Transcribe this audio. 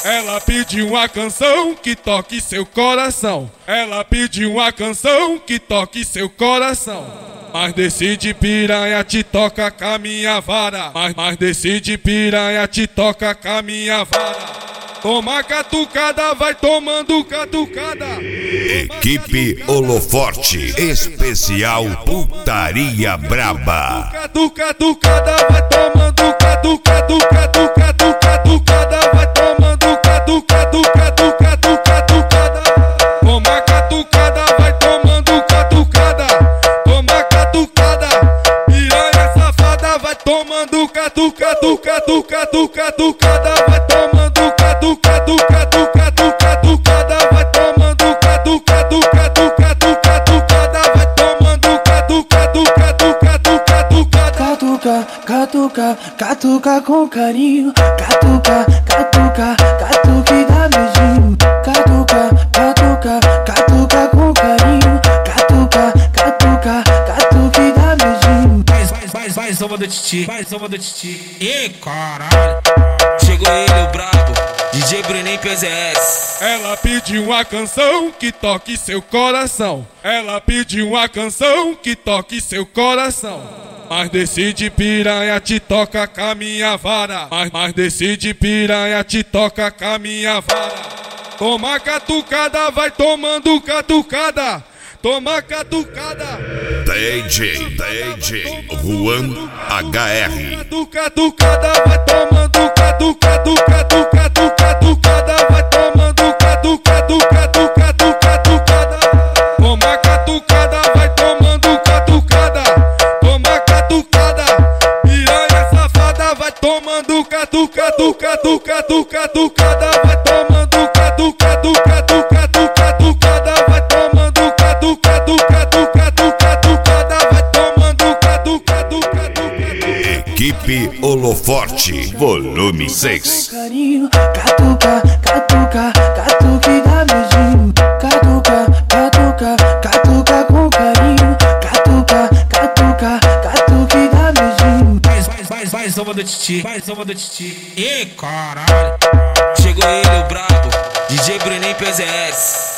Ela pediu uma canção que toque seu coração. Ela pediu uma canção que toque seu coração. Mas decide piranha, te toca com a minha vara. Mas decide piranha, te toca com a minha vara. Toma catucada, vai tomando catucada. Equipe Holoforte, especial Putaria Braba. Catucada, vai tomando catucada, vai tomando catucada. Toma catucada, vai tomando catucada. Toma catucada, piranha safada, vai tomando catucada, vai tomando catucada, vai tomando catucada, vai tomando catuca com carinho, catuca e dá beijinho, catuca com carinho, catuca e dá beijinho. Vai, samba do Titi, Ih, caralho, chegou ele, o brabo, DJ Bruninho PZS. Ela pediu uma canção que toque seu coração. Ela pediu uma canção que toque seu coração. Mas decide piranha, te toca com a minha vara. Mas decide piranha, te toca com a minha vara. Toma catucada, vai tomando catucada. Toma catucada. DJ Juan HR. Catucada, vai tomando catucada, vai tomando catucada. Toma catucada, vai tomando catucada. Toma catucada, piranha safada, vai tomando catucada, vai tomando catucada, vai tomando Equipe Holoforte, volume 6. Carinho, catuca e dá beijinho, catuca com carinho, catuca e dá beijinho. Vai, samba do Titi, Ih, caralho, chegou ele, o brabo, DJ Bruninho PZS.